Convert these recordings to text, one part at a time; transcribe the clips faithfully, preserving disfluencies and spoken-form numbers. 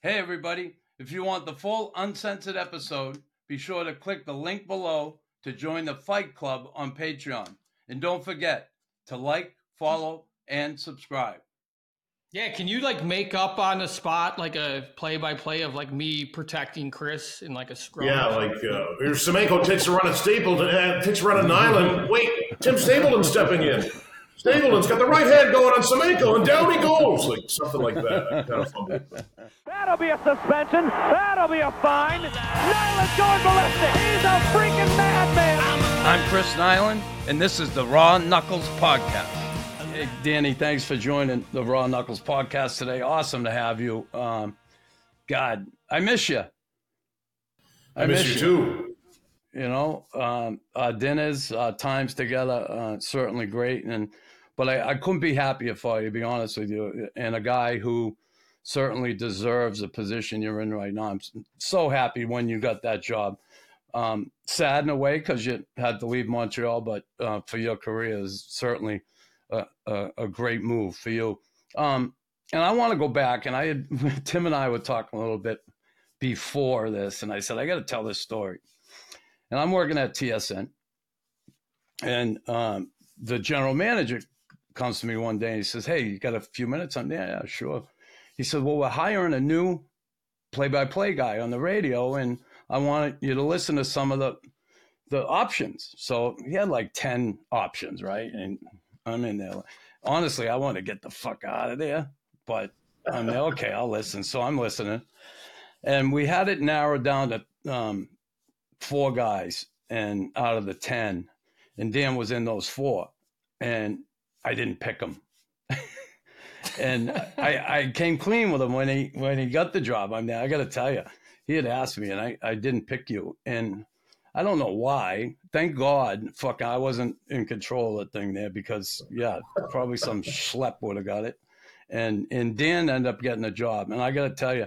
Hey, everybody. If you want the full uncensored episode, be sure to click the link below to join the Fight Club on Patreon. And don't forget to like, follow, and subscribe. Yeah, can you like make up on the spot like a play-by-play of like me protecting Chris in like a scrum? Yeah, like uh, here's Semenko takes a run at Stapleton, uh, takes a run at Nyland. Wait, Tim Stapleton's stepping in. Stapleton's got the right hand going on Semenko, and down he goes, like something like that. Kind of fun. That'll be a suspension. That'll be a fine. Nyland's going ballistic. He's a freaking madman. I'm Chris Nyland, and this is the Raw Knuckles Podcast. Hey, Danny, thanks for joining the Raw Knuckles Podcast today. Awesome to have you. Um, God, I miss you. I, I miss, miss you, you too. You know, um, uh, dinners, uh, times together, uh, certainly great. And but I, I couldn't be happier for you, to be honest with you. And a guy who certainly deserves the position you're in right now. I'm so happy when you got that job. Um, sad in a way because you had to leave Montreal, but uh, for your career is certainly a, a, a great move for you. Um, and I want to go back, and I had, Tim and I were talking a little bit before this, and I said, I got to tell this story. And I'm working at T S N, and um, the general manager comes to me one day and he says, hey, you got a few minutes? I'm yeah, yeah, sure. He said, well, we're hiring a new play-by-play guy on the radio, and I want you to listen to some of the the options. So he had like ten options, right? And I'm in there. Honestly, I want to get the fuck out of there, but I'm there, okay, I'll listen. So I'm listening. And we had it narrowed down to um, four guys and out of the ten. And Dan was in those four. And I didn't pick him. And I, I came clean with him when he when he got the job. I mean, I got to tell you, he had asked me, and I, I didn't pick you. And I don't know why. Thank God, fuck, I wasn't in control of the thing there because, yeah, probably some schlep would have got it. And and Dan ended up getting the job. And I got to tell you,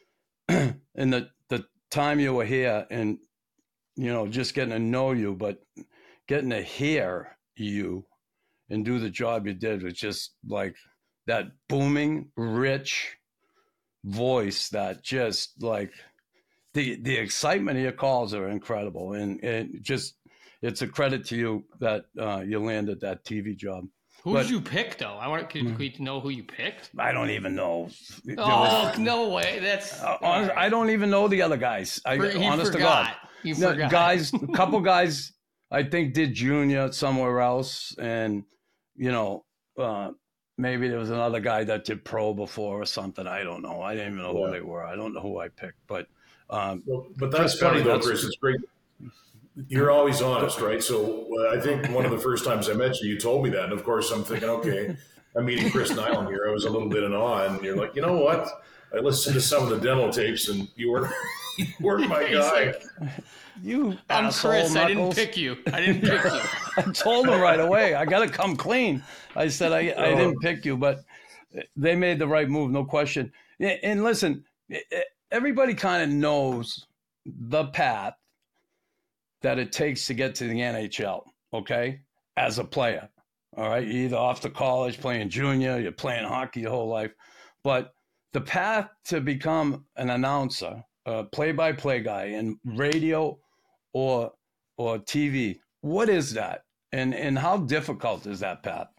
in the, the time you were here and, you know, just getting to know you, but getting to hear you and do the job you did was just like that booming, rich voice that just like the the excitement of your calls are incredible. And it just, it's a credit to you that uh, you landed that T V job. Who But- did you pick though? I want to mm-hmm. know who you picked. I don't even know. Oh, no way. That's uh, honest, I don't even know the other guys. I, For, honest forgot. to God. You no, forgot. Guys, a couple guys I think did junior somewhere else. And, you know, uh, maybe there was another guy that did pro before or something. I don't know. I didn't even know yeah. who they were. I don't know who I picked. But um, well, but that's funny, though, Chris. It's great. You're always honest, right? So uh, I think one of the first times I met you, you told me that. And, of course, I'm thinking, okay, I'm meeting Chris Nyland here. I was a little bit in awe. And you're like, you know what? I listened to some of the demo tapes, and you were, you were my guy. You I'm asshole, Chris. Knuckles. I didn't pick you. I didn't pick you. I told him right away. I got to come clean. I said I, I didn't pick you, but they made the right move, no question. And listen, everybody kind of knows the path that it takes to get to the N H L, okay, as a player. All right, you're either off to college, playing junior, you're playing hockey your whole life. But the path to become an announcer, a play-by-play guy in radio or or T V, what is that? And and how difficult is that path?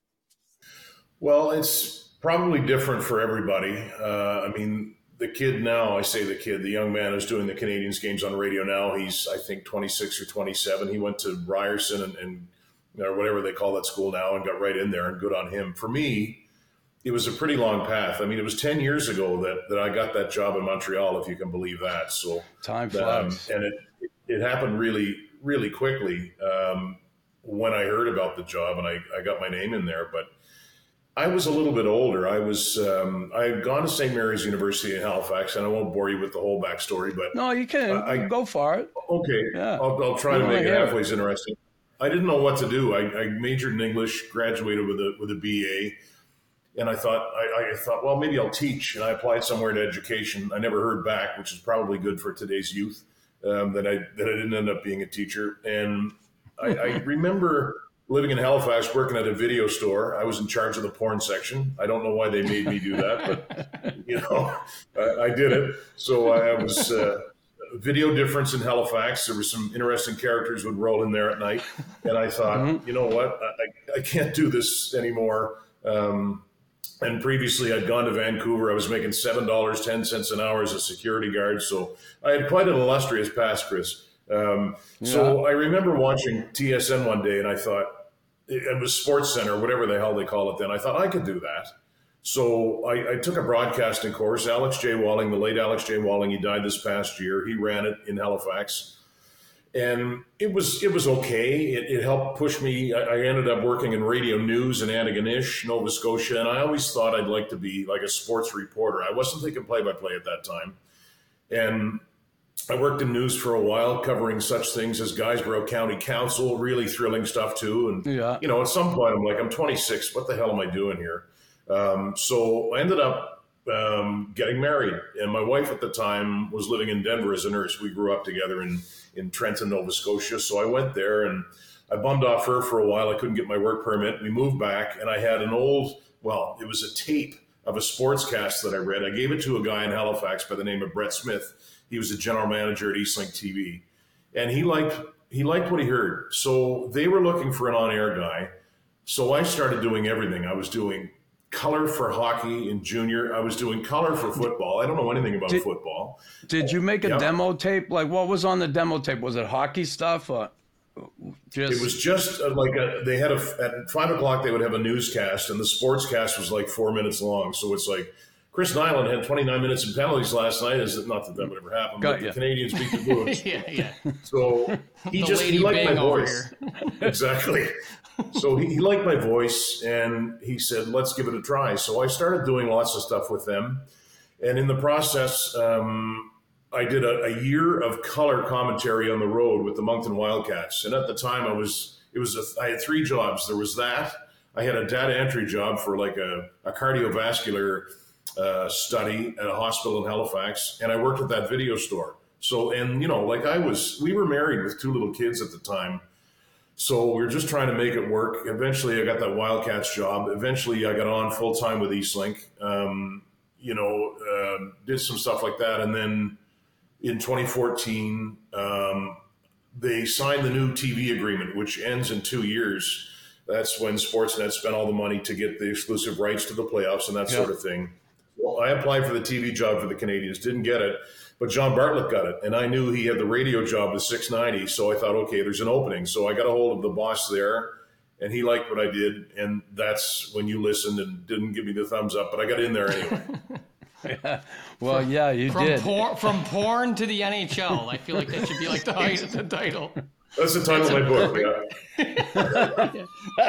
Well, it's probably different for everybody. Uh, I mean, the kid now, I say the kid, the young man who's doing the Canadiens games on radio now, he's, I think, twenty-six or twenty-seven. He went to Ryerson and, and or whatever they call that school now and got right in there, and good on him. For me, it was a pretty long path. I mean, it was ten years ago that, that I got that job in Montreal, if you can believe that. So time flies. Um, and it, it happened really, really quickly um, when I heard about the job and I, I got my name in there. But I was a little bit older. I was um, I had gone to Saint Mary's University in Halifax, and I won't bore you with the whole backstory. But no, you can uh, I, go for it. Okay, yeah. I'll, I'll try to make it halfway as interesting. I didn't know what to do. I, I majored in English, graduated with a with a B A, and I thought I, I thought, well, maybe I'll teach. And I applied somewhere to education. I never heard back, which is probably good for today's youth. Um, that I that I didn't end up being a teacher. And I, I remember living in Halifax, working at a video store. I was in charge of the porn section. I don't know why they made me do that, but, you know, I, I did it. So I was uh, video difference in Halifax. There were some interesting characters would roll in there at night. And I thought, mm-hmm. you know what, I, I can't do this anymore. Um, and previously I'd gone to Vancouver. I was making seven dollars and ten cents an hour as a security guard. So I had quite an illustrious past, Chris. Um, yeah. So I remember watching T S N one day and I thought, it was Sports Center, whatever the hell they call it then. I thought I could do that. So I, I took a broadcasting course. Alex J. Walling, the late Alex J. Walling, he died this past year. He ran it in Halifax. And it was it was okay. It, it helped push me. I, I ended up working in radio news in Antigonish, Nova Scotia. And I always thought I'd like to be like a sports reporter. I wasn't thinking play-by-play at that time. And I worked in news for a while, covering such things as Guysborough County Council, really thrilling stuff too. And, yeah. you know, at some point I'm like, I'm twenty-six. What the hell am I doing here? Um, so I ended up um, getting married. And my wife at the time was living in Denver as a nurse. We grew up together in, in Trenton, Nova Scotia. So I went there and I bummed off her for a while. I couldn't get my work permit. We moved back and I had an old, well, it was a tape of a sportscast that I read. I gave it to a guy in Halifax by the name of Brett Smith. He was a general manager at Eastlink T V, and he liked he liked what he heard. So they were looking for an on-air guy. So I started doing everything. I was doing color for hockey in junior. I was doing color for football. I don't know anything about did, football. Did you make a yeah. demo tape? Like, what was on the demo tape? Was it hockey stuff? Or just... It was just like a, they had a at five o'clock they would have a newscast, and the sportscast was like four minutes long. So it's like, Chris Nyland had twenty-nine minutes in penalties last night. Is not that that would ever happen, Got but you. The Canadians beat the Blues. yeah, yeah. So he the just he liked my voice. Exactly. So he, he liked my voice, and he said, "Let's give it a try." So I started doing lots of stuff with them, and in the process, um, I did a, a year of color commentary on the road with the Moncton Wildcats. And at the time, I was it was a, I had three jobs. There was that. I had a data entry job for like a, a cardiovascular Uh, study at a hospital in Halifax, and I worked at that video store. So, and you know, like I was, we were married with two little kids at the time. So we were just trying to make it work. Eventually I got that Wildcats job. Eventually I got on full time with Eastlink, um, you know, uh, did some stuff like that. And then in twenty fourteen, um, they signed the new T V agreement, which ends in two years. That's when Sportsnet spent all the money to get the exclusive rights to the playoffs and that yep. sort of thing. Well, I applied for the T V job for the Canadians, didn't get it, but John Bartlett got it. And I knew he had the radio job with six ninety, so I thought, okay, there's an opening. So I got a hold of the boss there, and he liked what I did, and that's when you listened and didn't give me the thumbs up, but I got in there anyway. yeah. Well, from, yeah, you from did. Por- from porn to the N H L. I feel like that should be like the, the title. That's the title of my book, yeah.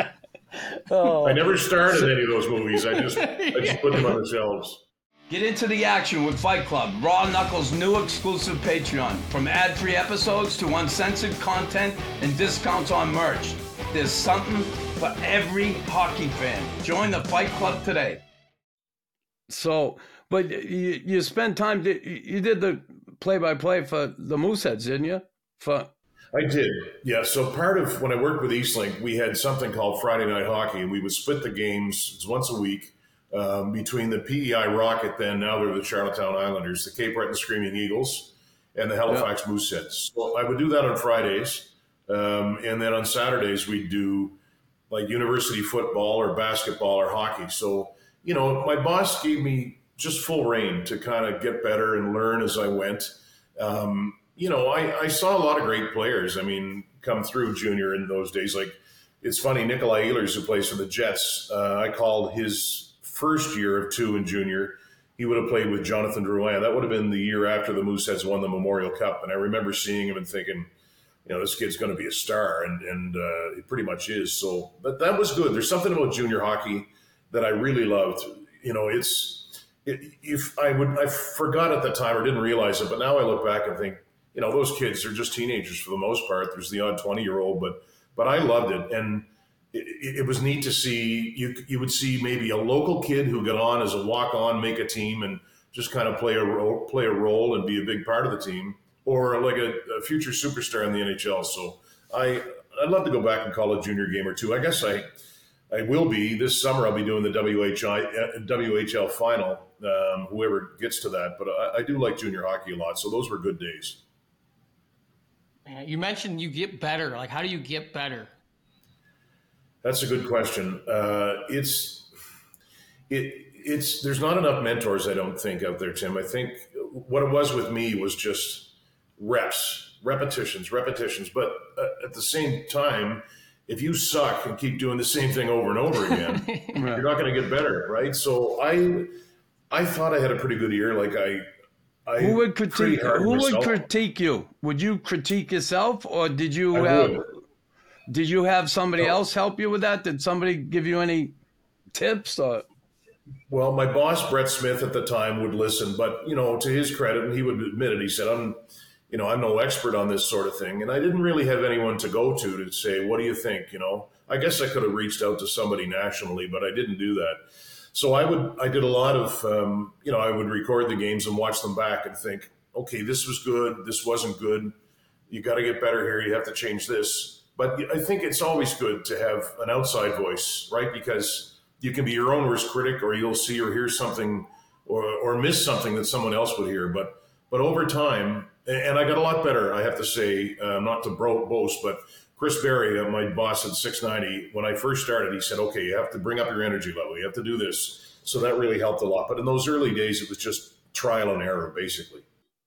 Oh. I never started any of those movies. I just I just put them on the shelves. Get into the action with Fight Club, Raw Knuckles' new exclusive Patreon. From ad-free episodes to uncensored content and discounts on merch, there's something for every hockey fan. Join the Fight Club today. So, but you, you spent time, you did the play-by-play for the Mooseheads, didn't you? For I did, yeah. So part of when I worked with Eastlink, we had something called Friday Night Hockey, and we would split the games it's once a week um, between the P E I Rocket, then now they're the Charlottetown Islanders, the Cape Breton Screaming Eagles, and the Halifax yeah. Mooseheads. So I would do that on Fridays, um, and then on Saturdays we'd do like university football or basketball or hockey. So, you know, my boss gave me just full reign to kind of get better and learn as I went. Um, You know, I, I saw a lot of great players, I mean, come through junior in those days. Like, it's funny, Nikolai Ehlers, who plays for the Jets, uh, I called his first year of two in junior. He would have played with Jonathan Drouin. That would have been the year after the Mooseheads won the Memorial Cup. And I remember seeing him and thinking, you know, this kid's going to be a star. And, and uh, it pretty much is. So but that was good. There's something about junior hockey that I really loved. You know, it's it, if I would I forgot at the time or didn't realize it, but now I look back and think, you know, those kids are just teenagers for the most part. There's the odd twenty-year-old, but but I loved it. And it, it was neat to see. You you would see maybe a local kid who got on as a walk-on, make a team, and just kind of play a role, play a role and be a big part of the team, or like a, a future superstar in the N H L. So I I'd love to go back and call a junior game or two. I guess I I will be this summer. I'll be doing the W H I W H L final. Um, whoever gets to that, but I, I do like junior hockey a lot. So those were good days. You mentioned you get better. Like, how do you get better? That's a good question. Uh, it's it it's there's not enough mentors, I don't think, out there, Tim. I think what it was with me was just reps, repetitions, repetitions. But uh, at the same time, if you suck and keep doing the same thing over and over again, right. you're not going to get better, right? So I I thought I had a pretty good year. Like I. I who would critique? Who myself. would critique you? Would you critique yourself, or did you I have? Would. Did you have somebody no. else help you with that? Did somebody give you any tips? Or? Well, my boss Brett Smith at the time would listen, but you know, to his credit, and he would admit it. He said, "I'm, you know, I'm no expert on this sort of thing," and I didn't really have anyone to go to to say, "What do you think?" You know, I guess I could have reached out to somebody nationally, but I didn't do that. So I would, I did a lot of, um, you know, I would record the games and watch them back and think, okay, this was good, this wasn't good. You got to get better here. You have to change this. But I think it's always good to have an outside voice, right? Because you can be your own worst critic, or you'll see or hear something, or or miss something that someone else would hear. But but over time, and I got a lot better, I have to say, uh, not to bro- boast, but Chris Berry, uh, my boss at six ninety, when I first started, he said, okay, you have to bring up your energy level. You have to do this. So that really helped a lot. But in those early days, it was just trial and error, basically.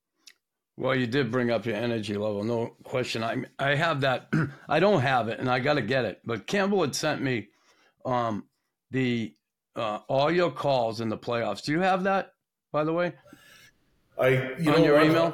Well, you did bring up your energy level, no question. I I have that. I don't have it, and I got to get it. But Campbell had sent me um, the uh, all your calls in the playoffs. Do you have that, by the way? I you on know your what? email.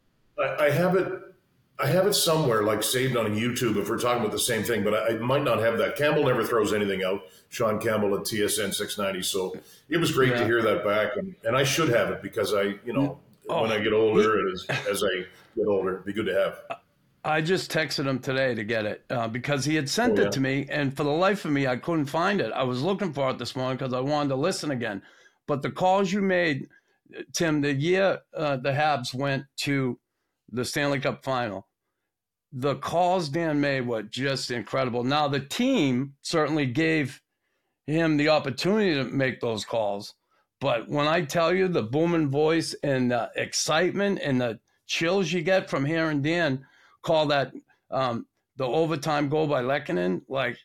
I, I have it. I have it somewhere, like saved on YouTube, if we're talking about the same thing, but I, I might not have that. Campbell never throws anything out. Sean Campbell at T S N six ninety. So it was great yeah. to hear that back. And, and I should have it because I, you know, oh, when I get older and as, as I get older, it'd be good to have. I just texted him today to get it uh, because he had sent oh, yeah. it to me. And for the life of me, I couldn't find it. I was looking for it this morning because I wanted to listen again. But the calls you made, Tim, the year uh, the Habs went to the Stanley Cup final, the calls Dan made were just incredible. Now, the team certainly gave him the opportunity to make those calls. But when I tell you the booming voice and the excitement and the chills you get from hearing Dan call that um, the overtime goal by Lehkonen, like,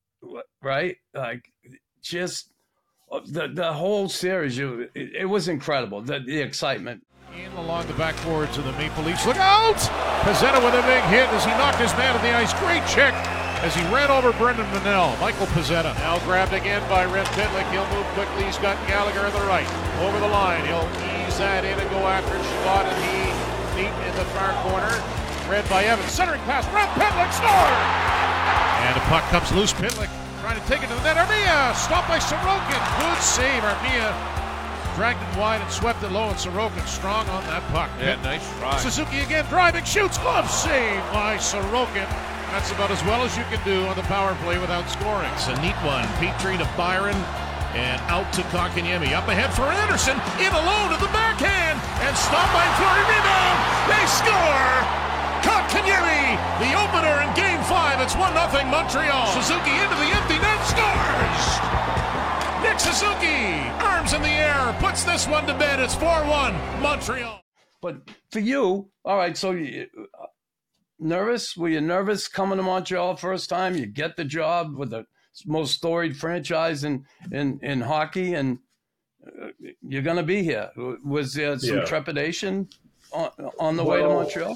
right? Like, just the, the whole series, it, it was incredible, the, the excitement. In along the backboards of the Maple Leafs. Look out! Pezzetta with a big hit as he knocked his man on the ice. Great check as he ran over Brendan Manel. Michael Pezzetta now grabbed again by Rhett Pitlick. He'll move quickly. He's got Gallagher on the right. Over the line. He'll ease that in and go after Scott, and he deep in the far corner. Read by Evans. Centering pass. Rhett Pitlick scored! And the puck comes loose. Pitlick trying to take it to the net. Armia stopped by Sorokin. Good save. Armia dragged it wide and swept it low, and Sorokin strong on that puck. Yeah, nice try. Suzuki again driving, shoots, glove save by Sorokin. That's about as well as you can do on the power play without scoring. It's a neat one. Petrie to Byron, and out to Kotkaniemi. Up ahead for Anderson, in alone to the backhand, and stopped by Fleury. Rebound, they score! Kotkaniemi, the opener in Game five. It's one nothing Montreal. Suzuki into the empty net, scores! Nick Suzuki, arms in the air, puts this one to bed. It's four one, Montreal. But for you, all right, so you, uh, nervous? Were you nervous coming to Montreal first time? You get the job with the most storied franchise in, in, in hockey, and uh, you're going to be here. Was there some yeah. trepidation on, on the well, way to Montreal?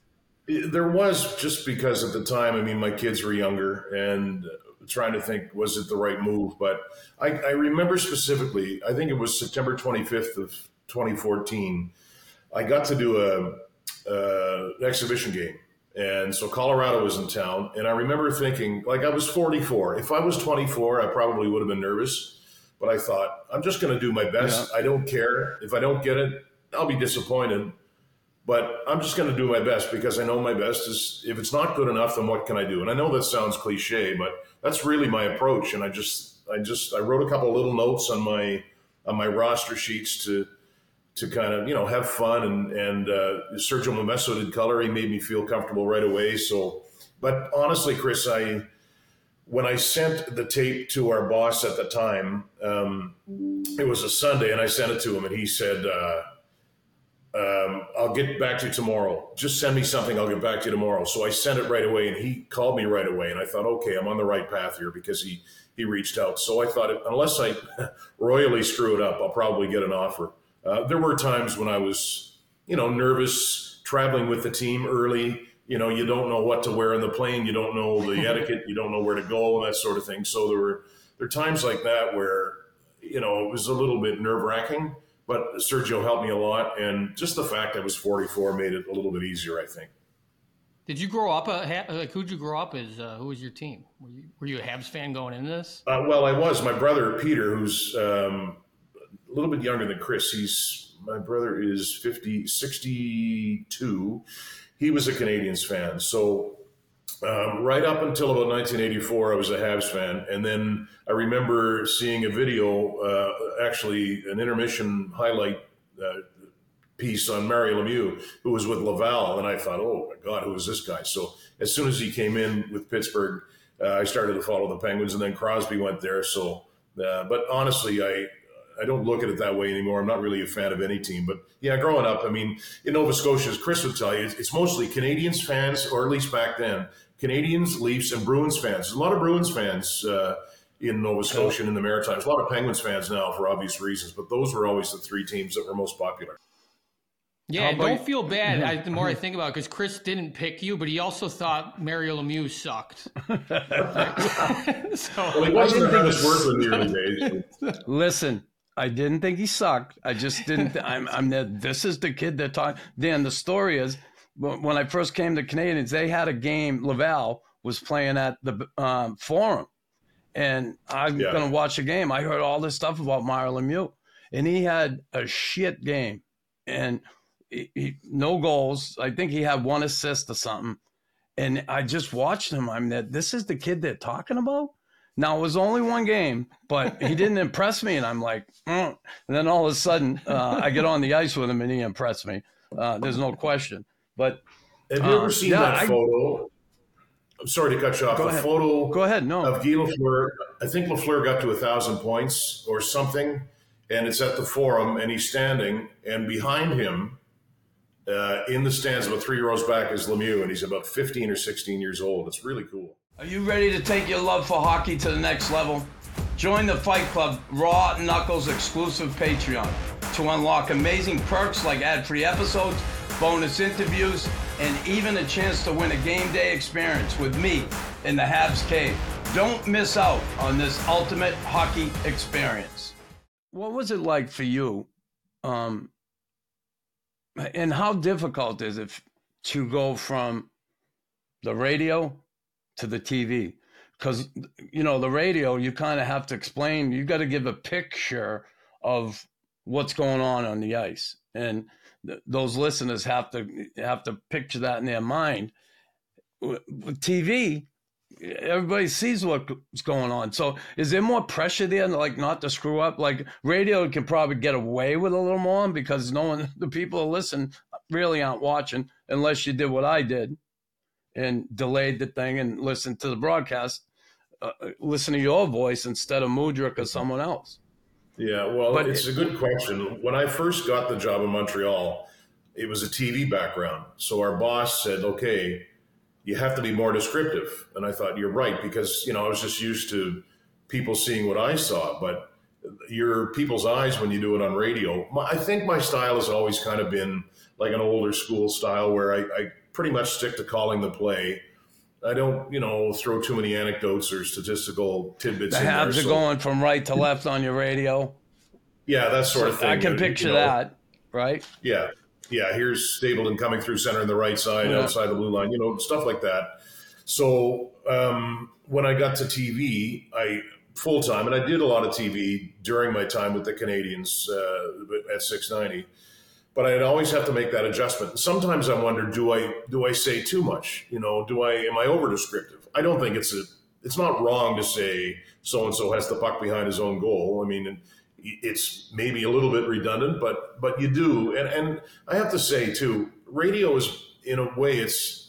There was, just because at the time, I mean, my kids were younger, and trying to think, was it the right move? But I, I remember specifically, I think it was September twenty-fifth of twenty fourteen, I got to do a, a an exhibition game. And so Colorado was in town. And I remember thinking, like, I was forty-four. If I was twenty-four, I probably would have been nervous. But I thought, I'm just going to do my best. Yeah. I don't care. If I don't get it, I'll be disappointed. But I'm just going to do my best, because I know my best is, if it's not good enough, then what can I do? And I know that sounds cliche, but that's really my approach. And I just, I just, I wrote a couple of little notes on my, on my roster sheets to, to kind of, you know, have fun. And, and uh, Sergio Momesso did color. He made me feel comfortable right away. So But honestly, Chris, I when I sent the tape to our boss at the time, um, it was a Sunday, and I sent it to him, and he said, uh, um, I'll get back to you tomorrow. Just send me something. I'll get back to you tomorrow. So I sent it right away, and he called me right away, and I thought, okay, I'm on the right path here because he, he reached out. So I thought, unless I royally screw it up, I'll probably get an offer. Uh, there were times when I was, you know, nervous traveling with the team early. You know, you don't know what to wear on the plane. You don't know the etiquette. You don't know where to go and that sort of thing. So there were there are times like that where, you know, it was a little bit nerve-wracking, but Sergio helped me a lot. And just the fact I was forty-four made it a little bit easier, I think. Did you grow up, a, like, who'd you grow up as? Uh, who was your team? Were you, were you a Habs fan going into this? Uh, well, I was. My brother, Peter, who's um, a little bit younger than Chris, he's my brother is fifty, sixty-two. He was a Canadiens fan. So um, right up until about nineteen eighty-four, I was a Habs fan. And then I remember seeing a video, uh, actually an intermission highlight uh, piece on Mario Lemieux, who was with Laval. And I thought, oh, my God, who is this guy? So as soon as he came in with Pittsburgh, uh, I started to follow the Penguins. And then Crosby went there. So, uh, but honestly, I I don't look at it that way anymore. I'm not really a fan of any team. But, yeah, growing up, I mean, in Nova Scotia, as Chris would tell you, it's mostly Canadiens fans, or at least back then, Canadiens, Leafs, and Bruins fans. There's a lot of Bruins fans uh, in Nova Scotia and in the Maritimes. A lot of Penguins fans now for obvious reasons. But those were always the three teams that were most popular. Yeah, don't feel bad. I, the more I think about it, because Chris didn't pick you, but he also thought Mario Lemieux sucked. so, well, he wasn't the hardest worker in the early days. Listen. I didn't think he sucked. I just didn't. Th- I'm. I'm. The, this is the kid that taught. Dan, the story is when I first came to Canadiens, they had a game. Laval was playing at the um, Forum, and I'm yeah. going to watch a game. I heard all this stuff about Mario Lemieux, and he had a shit game, and he, he, no goals. I think he had one assist or something, and I just watched him. I'm that. This is the kid they're talking about. Now, it was only one game, but he didn't impress me, and I'm like, mm. And then all of a sudden, uh, I get on the ice with him, and he impressed me. Uh, there's no question. But have you uh, ever seen yeah, that I, photo? I'm sorry to cut you off. Go the ahead. photo go ahead. No. of Guy Lafleur. I think Lafleur got to one thousand points or something, and it's at the Forum, and he's standing, and behind him, uh, in the stands about three rows back, is Lemieux, and he's about fifteen or sixteen years old. It's really cool. Are you ready to take your love for hockey to the next level? Join the Fight Club Raw Knuckles exclusive Patreon to unlock amazing perks like ad-free episodes, bonus interviews, and even a chance to win a game day experience with me in the Habs Cave. Don't miss out on this ultimate hockey experience. What was it like for you? Um, and how difficult is it to go from the radio to the T V? Because, you know, the radio, you kind of have to explain, you got to give a picture of what's going on on the ice. And th- those listeners have to have to picture that in their mind. With T V, everybody sees what's going on. So is there more pressure there, like not to screw up? Like radio can probably get away with a little more because no one, the people who listen really aren't watching unless you did what I did and delayed the thing and listened to the broadcast, uh, listen to your voice instead of Mudryk or someone else. Yeah, well, but it's it, a good question. When I first got the job in Montreal, it was a T V background. So our boss said, okay, you have to be more descriptive. And I thought, you're right, because, you know, I was just used to people seeing what I saw. But your people's eyes when you do it on radio, I think my style has always kind of been like an older school style where I, I pretty much stick to calling the play. I don't, you know, throw too many anecdotes or statistical tidbits the in there. The Habs are so, going from right to left on your radio. Yeah, that sort so of thing. I can picture you know, that, right? Yeah. Yeah, here's Stapleton coming through center on the right side, yeah. outside the blue line, you know, stuff like that. So um, when I got to T V, I full-time, and I did a lot of T V during my time with the Canadiens uh, at six ninety, but I'd always have to make that adjustment. Sometimes I wonder, do I do I say too much? You know, do I am I over-descriptive? I don't think it's a it's not wrong to say so-and-so has the puck behind his own goal. I mean, it's maybe a little bit redundant, but but you do. And, and I have to say, too, radio is, in a way, it's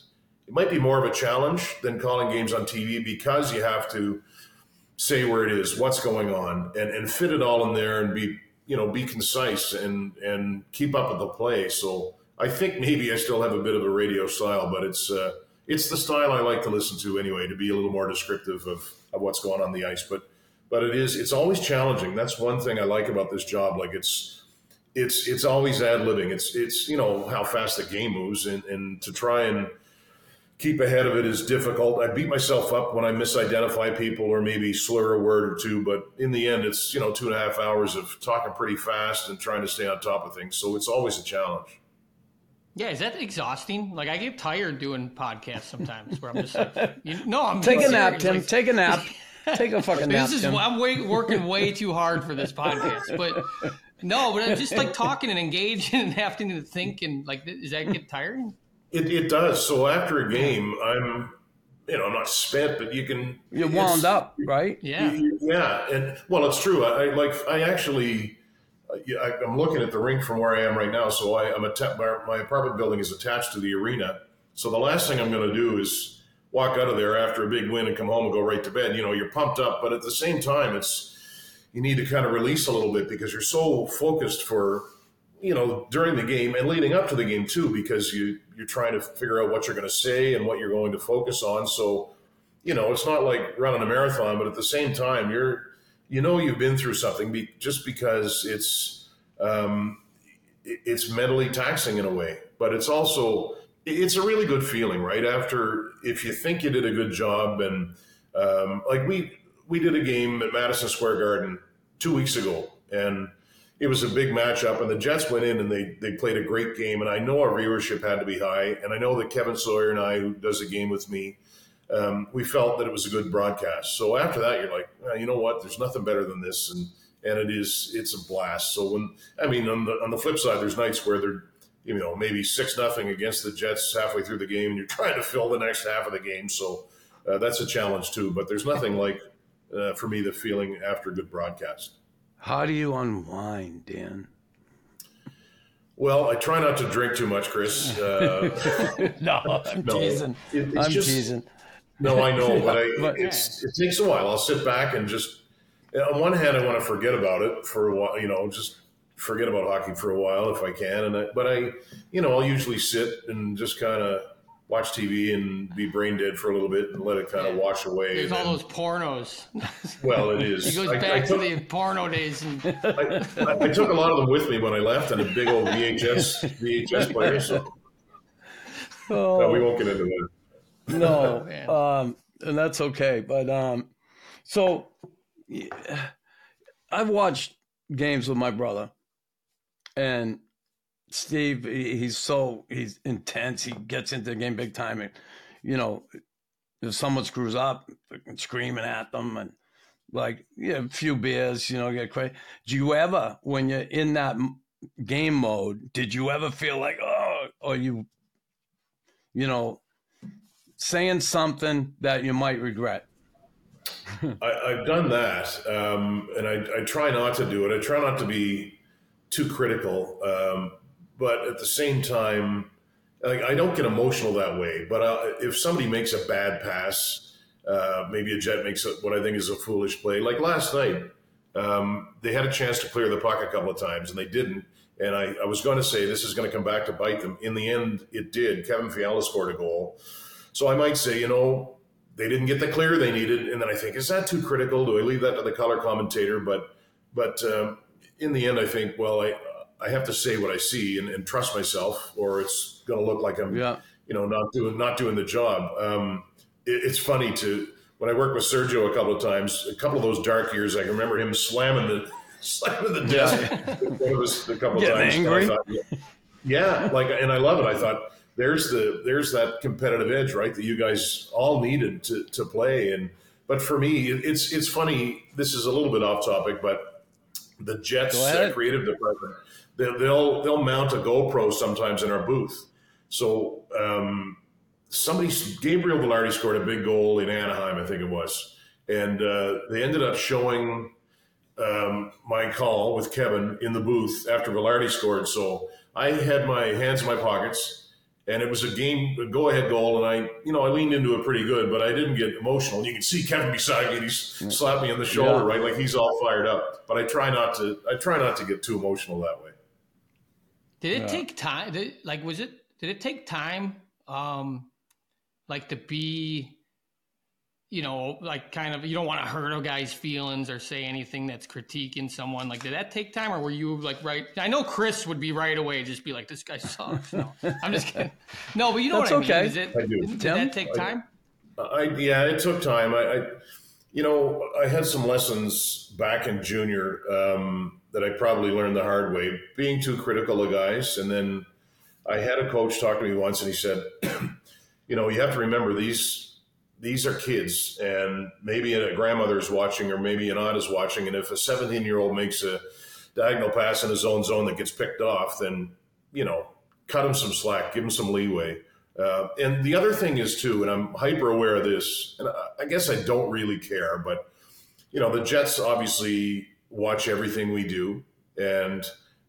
it might be more of a challenge than calling games on T V because you have to say where it is, what's going on, and, and fit it all in there and be, you know, be concise and, and keep up with the play. So I think maybe I still have a bit of a radio style, but it's uh, it's the style I like to listen to anyway, to be a little more descriptive of, of what's going on the ice. But but it is it's always challenging. That's one thing I like about this job. Like it's it's it's always ad-libbing. It's it's you know how fast the game moves, and, and to try and keep ahead of it is difficult. I beat myself up when I misidentify people or maybe slur a word or two, but in the end, it's, you know, two and a half hours of talking pretty fast and trying to stay on top of things. So it's always a challenge. Yeah, is that exhausting? Like, I get tired doing podcasts sometimes where I'm just like, you, no, I'm Take a serious. nap, Tim. Like, Take a nap. Take a fucking nap, This is, Tim. I'm way, working way too hard for this podcast, but no, but I'm just like talking and engaging and having to think and like, does that get tiring? It, it does. So after a game, I'm, you know, I'm not spent, but you can. You're wound up, right? Yeah. You, yeah. And well, it's true. I, I like, I actually, I, I'm looking at the rink from where I am right now. So I, I'm a, my, my apartment building is attached to the arena. So the last thing I'm going to do is walk out of there after a big win and come home and go right to bed. You know, you're pumped up, but at the same time, it's, you need to kind of release a little bit because you're so focused for, you know, during the game and leading up to the game too, because you, you're trying to figure out what you're going to say and what you're going to focus on. So, you know, it's not like running a marathon, but at the same time, you're, you know, you've been through something be, just because it's, um, it's mentally taxing in a way, but it's also, it's a really good feeling, right? After, if you think you did a good job and, um, like we, we did a game at Madison Square Garden two weeks ago, and it was a big matchup, and the Jets went in and they they played a great game. And I know our viewership had to be high, and I know that Kevin Sawyer and I, who does the game with me, um, we felt that it was a good broadcast. So after that, you're like, well, you know what? There's nothing better than this, and and it is it's a blast. So when I mean on the on the flip side, there's nights where they're you know maybe six nothing against the Jets halfway through the game, and you're trying to fill the next half of the game. So uh, that's a challenge too. But there's nothing like uh, for me the feeling after a good broadcast. How do you unwind, Dan? Well, I try not to drink too much, Chris. Uh, no, I'm no, teasing. It, it's I'm just, teasing. No, I know, but, I, But- it's, it takes a while. I'll sit back and just, on one hand, I want to forget about it for a while, you know, just forget about hockey for a while if I can. And I, but I, you know, I'll usually sit and just kind of watch T V and be brain dead for a little bit and let it kind of wash away. There's and all then, those pornos. well, it is. He goes I, back I took, to the porno days. And I, I, I took a lot of them with me when I left and a big old V H S V H S player. So Oh, no, we won't get into that. no, Man. um, and that's okay. But um, so yeah, I've watched games with my brother, and Steve, he- he's so he's intense. He gets into the game big time, and you know, if someone screws up, fucking screaming at them, and like yeah, a few beers, you know, get crazy. Do you ever, when you're in that m- game mode, did you ever feel like oh, or you, you know, saying something that you might regret? I, I've done that, um, and I, I try not to do it. I try not to be too critical, um, but at the same time, like I don't get emotional that way. But uh, if somebody makes a bad pass, uh, maybe a Jet makes a, what I think is a foolish play. Like last night, um, they had a chance to clear the puck a couple of times, and they didn't. And I, I was going to say this is going to come back to bite them. In the end, it did. Kevin Fiala scored a goal. So I might say, you know, they didn't get the clear they needed. And then I think, is that too critical? Do I leave that to the color commentator? But but um, in the end, I think, well, I I have to say what I see and, and trust myself, or it's going to look like I'm, Yeah. you know, not doing not doing the job. Um, it, it's funny to when I worked with Sergio a couple of times, a couple of those dark years, I can remember him slamming the slamming the desk. It was a couple of Getting times. angry? I thought, yeah, like, and I love it. I thought there's the there's that competitive edge, right, that you guys all needed to to play. And but for me, it, it's it's funny. This is a little bit off topic, but the Jets Go ahead. uh, creative department, they'll, they'll they'll mount a GoPro sometimes in our booth. So um, somebody, Gabriel Velarde scored a big goal in Anaheim, I think it was, and uh, they ended up showing um, my call with Kevin in the booth after Velarde scored. So I had my hands in my pockets, And it was a game, a go-ahead goal, and I, you know, I leaned into it pretty good, but I didn't get emotional. And you can see Kevin beside me; he's slapped me on the shoulder, yeah. right, like he's all fired up. But I try not to. I try not to get too emotional that way. Did it yeah. take time? Did, like, was it? Did it take time, um, like to be, you know, like kind of, you don't want to hurt a guy's feelings or say anything that's critiquing someone. Like, did that take time, or were you like right? I know Chris would be right away, just be like, this guy sucks. No, I'm just kidding. No, but you know that's what I okay. mean. Is it, I do. Did that take time? I, I yeah, it took time. I, I, you know, I had some lessons back in junior um, that I probably learned the hard way, being too critical of guys. And then I had a coach talk to me once, and he said, you know, you have to remember these. These are kids, and maybe a grandmother's watching, or maybe an aunt is watching. And if a seventeen-year-old makes a diagonal pass in his own zone that gets picked off, then, you know, cut him some slack, give him some leeway. Uh, and the other thing is, too, and I'm hyper aware of this, and I guess I don't really care, but, you know, the Jets obviously watch everything we do. And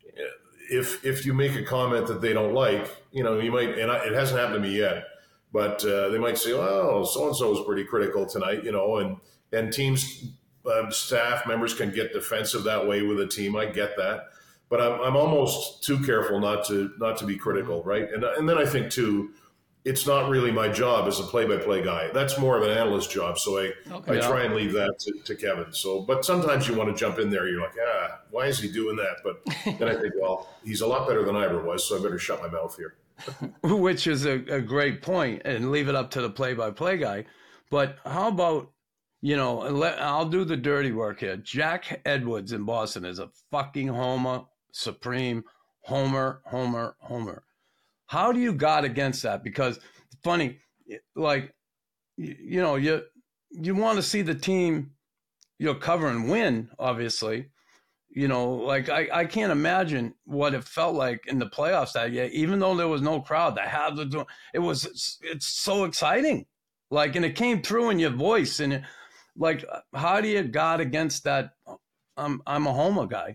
if if you make a comment that they don't like, you know, you might, and I, it hasn't happened to me yet, but uh, they might say, "Oh, so and so is pretty critical tonight," you know, and and teams, uh, staff members can get defensive that way with a team. I get that, but I'm I'm almost too careful not to not to be critical, right? And and then I think too, it's not really my job as a play-by-play guy. That's more of an analyst job. So I okay, I try and leave that to, to Kevin. So, but sometimes you want to jump in there. You're like, ah, why is he doing that? But then I think, well, he's a lot better than I ever was, so I better shut my mouth here. Which is a, a great point, and leave it up to the play-by-play guy. But how about, you know, let, I'll do the dirty work here. Jack Edwards in Boston is a fucking homer, supreme homer, homer, homer. How do you guard against that? Because funny, like, you, you know, you you want to see the team you're covering win, obviously. You know, like I, I can't imagine what it felt like in the playoffs that year, even though there was no crowd. That had to do it was it's, it's so exciting, like, and it came through in your voice. And it, like, how do you guard against that? I'm I'm a homer guy.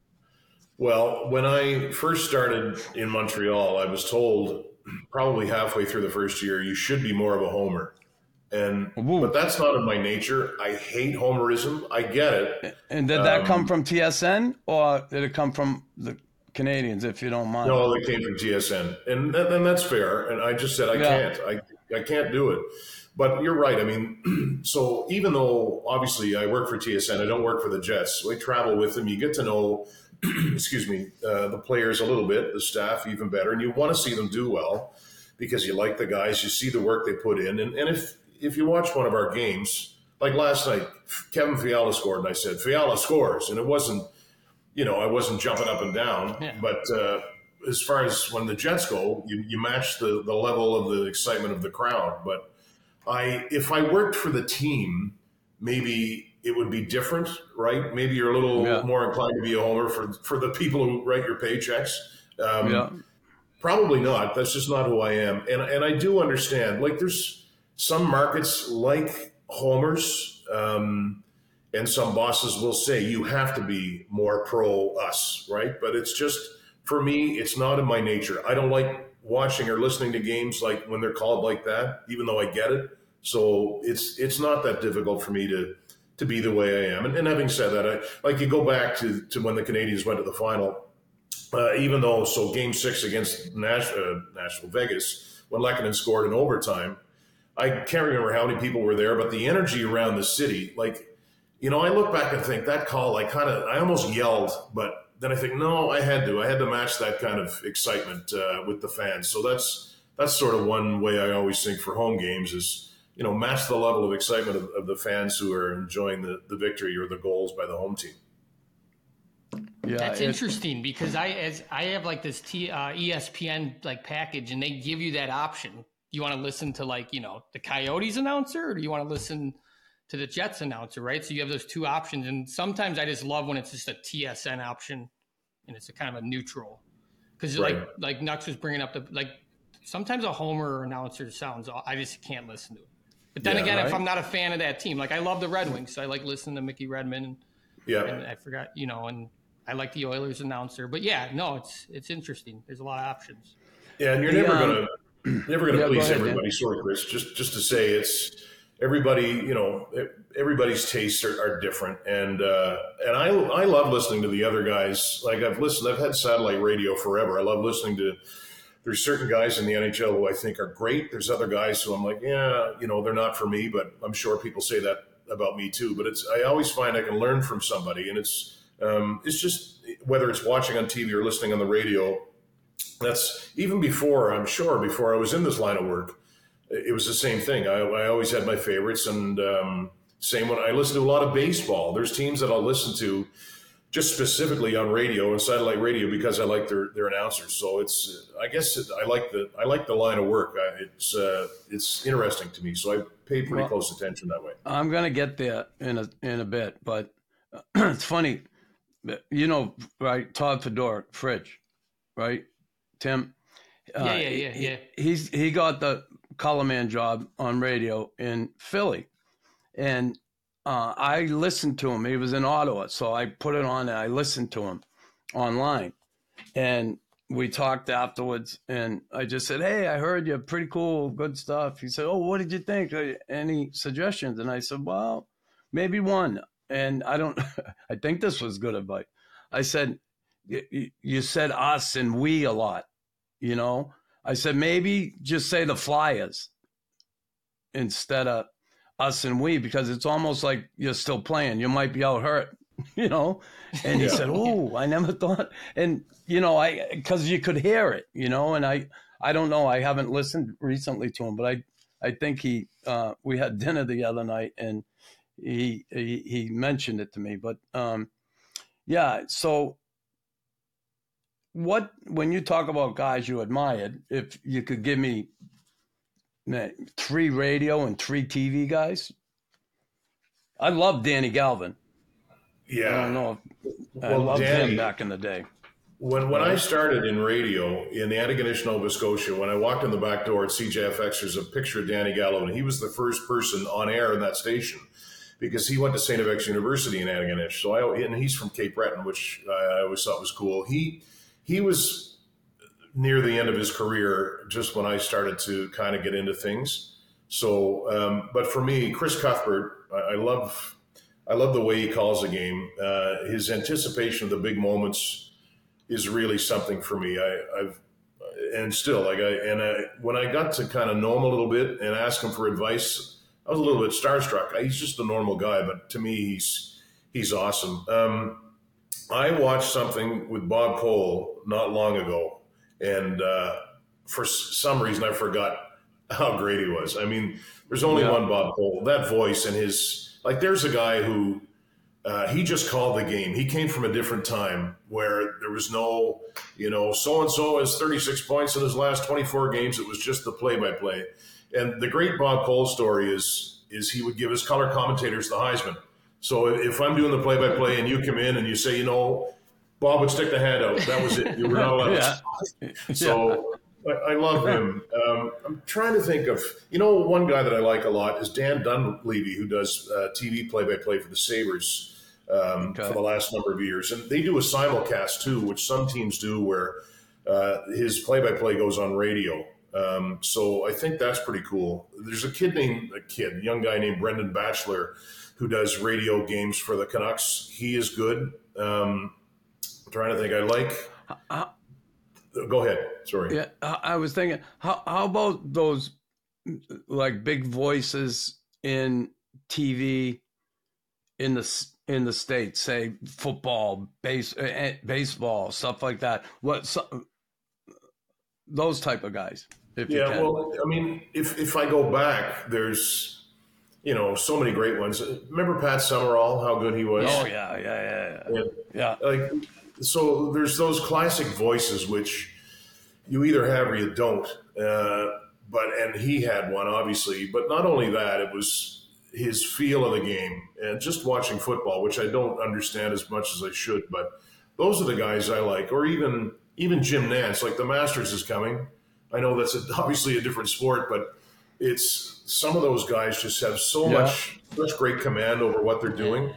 Well, when I first started in Montreal, I was told probably halfway through the first year, you should be more of a homer. And Ooh. But that's not in my nature. I hate homerism. I get it. And did that um, come from T S N, or did it come from the Canadians, if you don't mind? No, it came from T S N. And, and that's fair. And I just said, I yeah. can't. I, I can't do it. But you're right. I mean, so even though obviously I work for T S N, I don't work for the Jets. So I travel with them. You get to know, excuse me, uh, the players a little bit, the staff even better. And you want to see them do well because you like the guys. You see the work they put in. And, and if, if you watch one of our games, like last night, Kevin Fiala scored, and I said, Fiala scores. And it wasn't, you know, I wasn't jumping up and down. Yeah. But uh, as far as when the Jets go, you, you match the, the level of the excitement of the crowd. But I, if I worked for the team, maybe it would be different, right? Maybe you're a little yeah. more inclined to be a homer for, for the people who write your paychecks. Um, yeah. Probably not. That's just not who I am. And and I do understand, like, there's some markets like homers, um, and some bosses will say you have to be more pro us, right? But it's just, for me, it's not in my nature. I don't like watching or listening to games like when they're called like that, even though I get it. So it's it's not that difficult for me to to be the way I am. And, and having said that, I, like, you go back to, to when the Canadians went to the final, uh, even though, so game six against Nash, uh, Nashville, Vegas, when Lehkonen scored in overtime, I can't remember how many people were there, but the energy around the city, like, you know, I look back and think that call, I kind of, I almost yelled, but then I think, no, I had to. I had to match that kind of excitement uh, with the fans. So that's that's sort of one way I always think for home games is, you know, match the level of excitement of, of the fans who are enjoying the, the victory or the goals by the home team. Yeah, that's interesting because I as I have like this T, uh, E S P N like package, and they give you that option. You want to listen to, like, you know, the Coyotes announcer, or do you want to listen to the Jets announcer, right? So you have those two options. And sometimes I just love when it's just a T S N option and it's a kind of a neutral. Because right. like like Nux was bringing up, the like sometimes a homer announcer sounds, I just can't listen to it. But then yeah, again, right? if I'm not a fan of that team, like I love the Red Wings, so I like listening to Mickey Redmond. And, yeah. and I forgot, you know, and I like the Oilers announcer. But yeah, no, it's it's interesting. There's a lot of options. Yeah, and you're never um, going to never going to Yeah, go please ahead, everybody. Dan. Sorry, Chris. Just just to say, it's everybody. You know, everybody's tastes are, are different, and uh, and I I love listening to the other guys. Like I've listened, I've had satellite radio forever. I love listening to. There's certain guys in the N H L who I think are great. There's other guys who I'm like, yeah, you know, they're not for me. But I'm sure people say that about me too. But it's I always find I can learn from somebody, and it's um, it's just whether it's watching on T V or listening on the radio. That's even before, I'm sure, before I was in this line of work, it was the same thing. I, I always had my favorites, and um, same when I listen to a lot of baseball. There's teams that I'll listen to just specifically on radio and satellite radio because I like their, their announcers. So it's, I guess it, I like the I like the line of work. I, it's uh, it's interesting to me, so I pay pretty Well, close attention that way. I'm gonna get there in a in a bit, but it's funny, you know, right? Todd Fedor, Fridge, right? Tim, yeah, uh, yeah, yeah, yeah. He, he's he got the color man job on radio in Philly, and uh, I listened to him. He was in Ottawa, so I put it on and I listened to him online, and we talked afterwards. And I just said, "Hey, I heard you, pretty cool, good stuff." He said, "Oh, what did you think? Any suggestions?" And I said, "Well, maybe one." And I don't, I think this was good advice. I said, "You said us and we a lot, you know." I said, maybe just say the Flyers instead of us and we, because it's almost like you're still playing. You might be out hurt, you know? And he Yeah. said, oh, I never thought. And, you know, I, because you could hear it, you know, and I, I don't know. I haven't listened recently to him, but I, I think he, uh, we had dinner the other night and he, he, he mentioned it to me, but, um, yeah. So what, when you talk about guys you admired, if you could give me man, three radio and three T V guys, I love Danny Galvin. Yeah. I don't know. If, I Well, loved Danny- him back in the day. When when I started in radio in Antigonish, Nova Scotia, when I walked in the back door at C J F X, there's a picture of Danny Galvin. He was the first person on air in that station because he went to Saint F X University in Antigonish. So I and he's from Cape Breton, which I always thought was cool. He he was near the end of his career just when I started to kind of get into things. So, um, but for me, Chris Cuthbert, I, I love I love the way he calls the game. Uh, his anticipation of the big moments is really something for me. I, I've and still like I and I, when I got to kind of know him a little bit and ask him for advice, I was a little bit starstruck. He's just a normal guy, but to me, he's he's awesome. Um, I watched something with Bob Cole not long ago, and uh, for some reason, I forgot how great he was. I mean, there's only Yeah. one Bob Cole. That voice and his like, there's a guy who. Uh, he just called the game. He came from a different time where there was no, you know, so-and-so has thirty-six points in his last twenty-four games. It was just the play-by-play. And the great Bob Cole story is is he would give his color commentators the Heisman. So if I'm doing the play-by-play and you come in and you say, you know, Bob would stick the hand out. That was it. You were not allowed Yeah. to. So I, I love him. Um, I'm trying to think of, you know, one guy that I like a lot is Dan Dunleavy, who does uh, T V play-by-play for the Sabres. Um, Okay. for the last number of years. And they do a simulcast too, which some teams do where uh, his play-by-play goes on radio. Um, so I think that's pretty cool. There's a kid named, a kid, a young guy named Brendan Batchelor who does radio games for the Canucks. He is good. Um, I'm trying to think. I like, Uh, go ahead. Sorry. Yeah, I I was thinking, how how about those like big voices in T V in the s- in the States, say football, base, eh, baseball, stuff like that. What so, those type of guys? If you Yeah, can. well, I mean, if if I go back, there's, you know, so many great ones. Remember Pat Summerall, how good he was? Oh yeah, yeah, yeah, yeah. Yeah. yeah. Like, so there's those classic voices which you either have or you don't. Uh, but and he had one, obviously. But not only that, it was his feel of the game and just watching football, which I don't understand as much as I should. But those are the guys I like. Or even even Jim Nantz, like the Masters is coming. I know that's a, obviously a different sport, but it's some of those guys just have so Yeah. much such great command over what they're doing.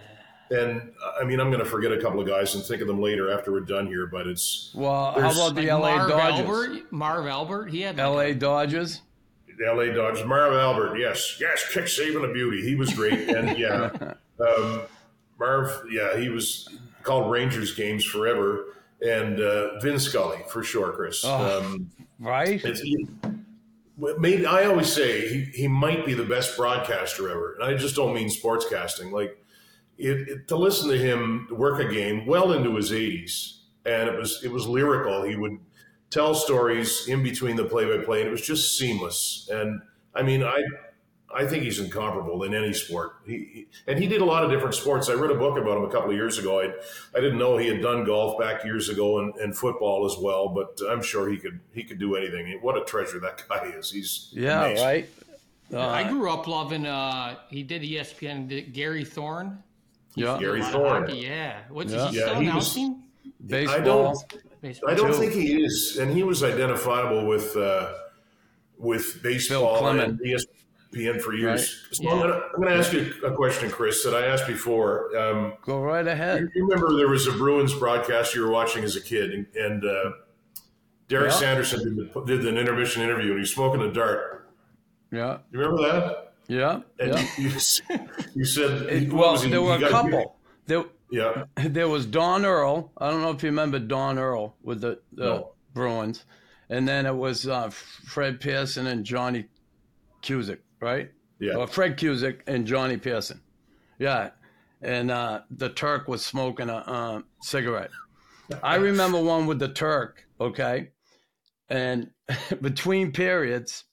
And I mean, I'm going to forget a couple of guys and think of them later after we're done here. But it's well, how about the like L A Marv Dodgers? Albert, Marv Albert, he had like L A a, Dodgers. the L A Dodgers. Marv Albert, yes, yes, kick saving a beauty. He was great, and yeah, um, Marv, yeah, he was called Rangers games forever, and uh, Vin Scully for sure, Chris. Oh, um, right. It's, he, maybe I always say he, he might be the best broadcaster ever, and I just don't mean sportscasting. Like it, it, to listen to him work a game well into his eighties, and it was it was lyrical. He would tell stories in between the play-by-play, and it was just seamless. And I mean, I I think he's incomparable in any sport. He, he and he did a lot of different sports. I read a book about him a couple of years ago. I I didn't know he had done golf back years ago and, and football as well, but I'm sure he could he could do anything. What a treasure that guy is. He's yeah, amazing. right. Uh, I grew up loving. Uh, he did E S P N. Did Gary Thorne. Yeah, Gary A lot of Thorne. hockey, yeah. What's Yeah. is he Yeah, still he was- announcing? baseball. I don't Baseball. I don't Joe. think he is, and he was identifiable with uh, with baseball Clement. and E S P N for years. So Yeah. I'm going I'm to ask you a question, Chris, that I asked before. Um, Go right ahead. You remember there was a Bruins broadcast you were watching as a kid, and, and uh, Derek Yeah. Sanderson did, the, did an intermission interview, and he was smoking a dart. Yeah, You remember that? yeah, And yeah. you, you, you said, It- what well, was he- there were he a got- couple. There, Yeah. there was Don Earl. I don't know if you remember Don Earl with the, the No. Bruins, and then it was uh, Fred Pearson and Johnny Cusick, right? Yeah. Or Fred Cusick and Johnny Pearson. Yeah, and uh, the Turk was smoking a uh, cigarette. I remember one with the Turk. Okay, and between periods,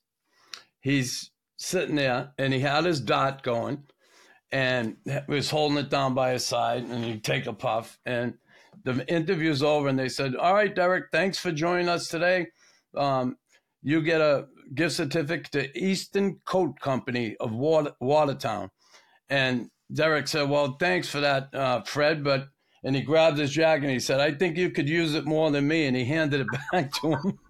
he's sitting there and he had his dot going. And was holding it down by his side, and he'd take a puff. And the interview's over, and they said, "All right, Derek, thanks for joining us today. Um, you get a gift certificate to Eastern Coat Company of Water, Watertown." And Derek said, "Well, thanks for that, uh, Fred." But and he grabbed his jacket and he said, "I think you could use it more than me." And he handed it back to him.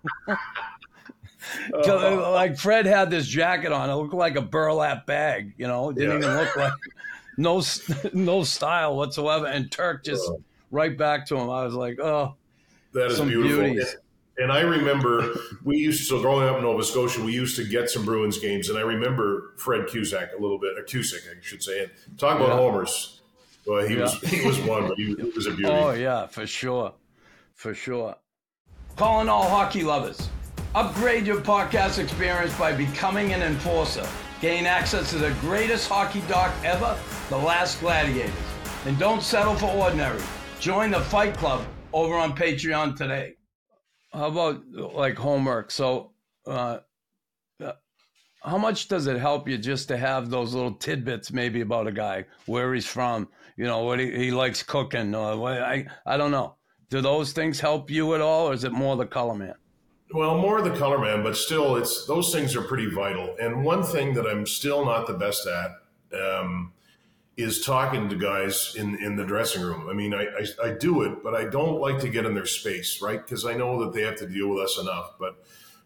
Oh. Like Fred had this jacket on, it looked like a burlap bag, you know. It didn't Yeah. even look like no no style whatsoever. And Turk just Oh. right back to him. I was like, oh, That is some beautiful. beauties. And, and I remember we used to, so growing up in Nova Scotia, we used to get some Bruins games, and I remember Fred Cusack a little bit, or Cusick, I should say. And talk about Yeah. homers. Well, he Yeah. was he was one, but he, he was a beauty. Oh yeah, for sure, for sure. Calling all hockey lovers. Upgrade your podcast experience by becoming an enforcer. Gain access to the greatest hockey doc ever, The Last Gladiators. And don't settle for ordinary. Join the Fight Club over on Patreon today. How about like homework? So, uh, uh, how much does it help you just to have those little tidbits maybe about a guy, where he's from, you know, what he, he likes cooking, or what, I, I don't know. Do those things help you at all, or is it more the color man? Well, more the color man, but still, it's those things are pretty vital. And one thing that I'm still not the best at um, is talking to guys in, in the dressing room. I mean, I, I, I do it, but I don't like to get in their space, right? Because I know that they have to deal with us enough. But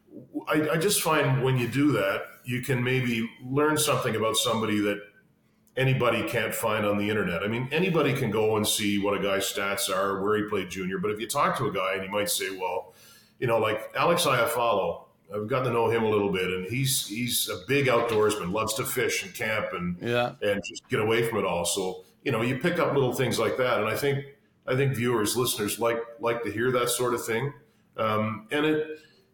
I, I just find when you do that, you can maybe learn something about somebody that anybody can't find on the internet. I mean, anybody can go and see what a guy's stats are, where he played junior. But if you talk to a guy and he might say, well, you know, like Alex Iafallo, I've gotten to know him a little bit, and he's he's a big outdoorsman, loves to fish and camp and Yeah. and just get away from it all. So, you know, you pick up little things like that, and I think I think viewers, listeners like like to hear that sort of thing. Um, and it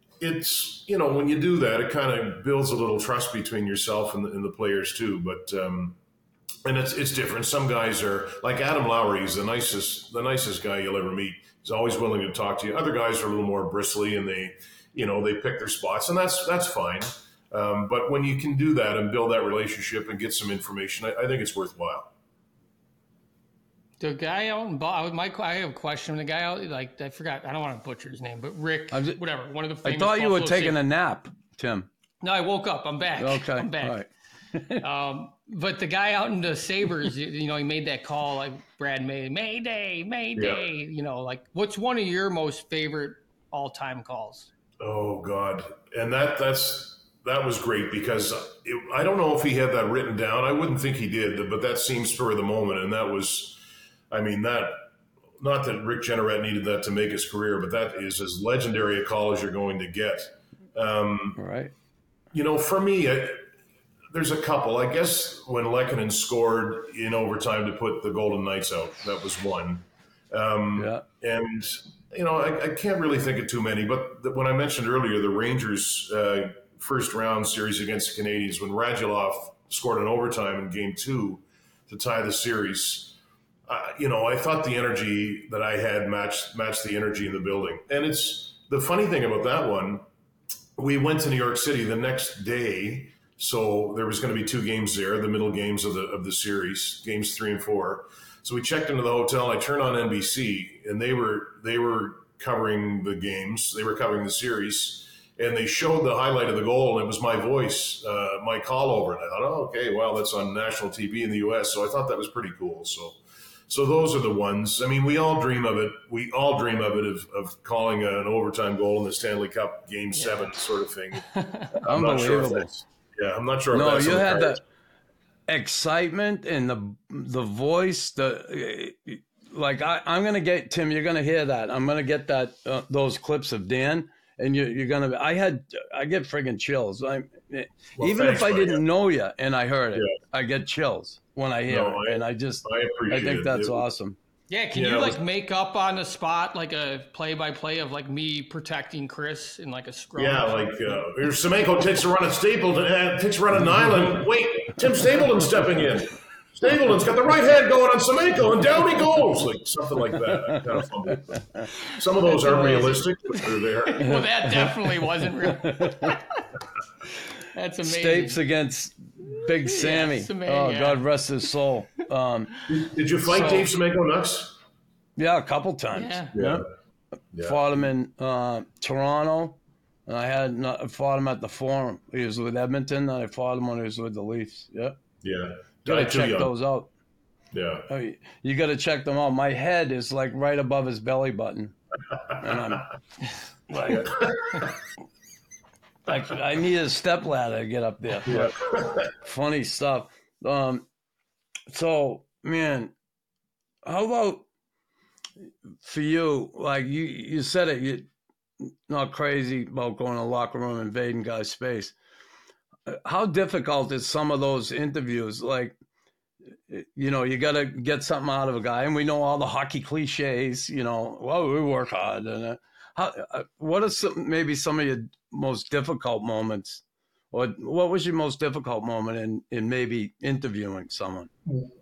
it's you know, when you do that, it kind of builds a little trust between yourself and the, and the players too. But um, and it's it's different. Some guys are like Adam Lowry. He's the nicest the nicest guy you'll ever meet. He's always willing to talk to you. Other guys are a little more bristly, and they, you know, they pick their spots, and that's that's fine. Um, but when you can do that and build that relationship and get some information, I, I think it's worthwhile. The guy out in Boston, Mike, I have a question. The guy out, like, I forgot, I don't want to butcher his name, but Rick, I'm just- whatever, one of the I famous thought you were Buffalo taking Sabres- a nap, Tim. No, I woke up. I'm back. Okay. I'm back. All right. Um, but the guy out in the Sabres, you, you know, he made that call like Brad made, Mayday, Mayday. You know, like, what's one of your most favorite all-time calls? Oh God, and that that's that was great because it, I don't know if he had that written down. I wouldn't think he did, but that seemed spur of the moment, and that was I mean, that, not that Rick Jeanneret needed that to make his career, but that is as legendary a call as you're going to get. Um, right. You know, for me, I, there's a couple. I guess when Lehkonen scored in overtime to put the Golden Knights out, that was one. Um, yeah. And, you know, I, I can't really think of too many. But the, when I mentioned earlier the Rangers' uh, first round series against the Canadiens, when Radulov scored in overtime in game two to tie the series, uh, you know, I thought the energy that I had matched matched the energy in the building. And it's the funny thing about that one, we went to New York City the next day. So there was going to be two games there, the middle games of the of the series, games three and four. So we checked into the hotel. I turned on N B C, and they were they were covering the games. They were covering the series, and they showed the highlight of the goal, and it was my voice, uh, my call over. And I thought, oh, okay, well, that's on national T V in the U S. So I thought that was pretty cool. So, so those are the ones. I mean, we all dream of it. We all dream of it of, of calling an overtime goal in the Stanley Cup Game yeah. Seven sort of thing. I'm not sure if that's, yeah, I'm not sure. No, if that's you had the excitement and the the voice. The like, I, I'm gonna get Tim. You're gonna hear that. I'm gonna get that uh, those clips of Dan, and you, you're gonna. I had I get friggin' chills. I well, even if I didn't you. know you and I heard it, yeah. I get chills when I hear no, it, I, and I just I, I think that's it. awesome. Yeah, can yeah, you like was, make up on the spot like a play-by-play of like me protecting Chris in like a scrum? Yeah, like uh, here's Semenko takes a run at Stapleton, uh, takes a run at Nyland. Wait, Tim Stapleton's stepping in. Stapleton's got the right hand going on Semenko, and down he goes, like something like that. Kind of fun. Some of those aren't realistic, but they're there. Well, that definitely wasn't real. That's amazing. Stapes against Big Sammy. Yeah, oh, yeah. God rest his soul. Um, did, did you fight so, Dave Semenko nuts? Yeah, a couple times. Yeah. yeah. yeah. Fought him in uh, Toronto, and I had not, fought him at the Forum. He was with Edmonton, and I fought him when he was with the Leafs. Yeah. Yeah. You got to check young. those out. Yeah. Oh, you, you got to check them out. My head is like right above his belly button. And I'm like... Like, I need a step ladder to get up there. Yeah. Funny stuff. Um, so, man, how about for you? Like you, you said it. You're not crazy about going to the locker room, invading guys' space. How difficult is some of those interviews? Like, you know, you got to get something out of a guy, and we know all the hockey cliches. You know, well, we work hard, and uh, how, uh, what are some maybe some of your most difficult moments, or what was your most difficult moment in, in maybe interviewing someone?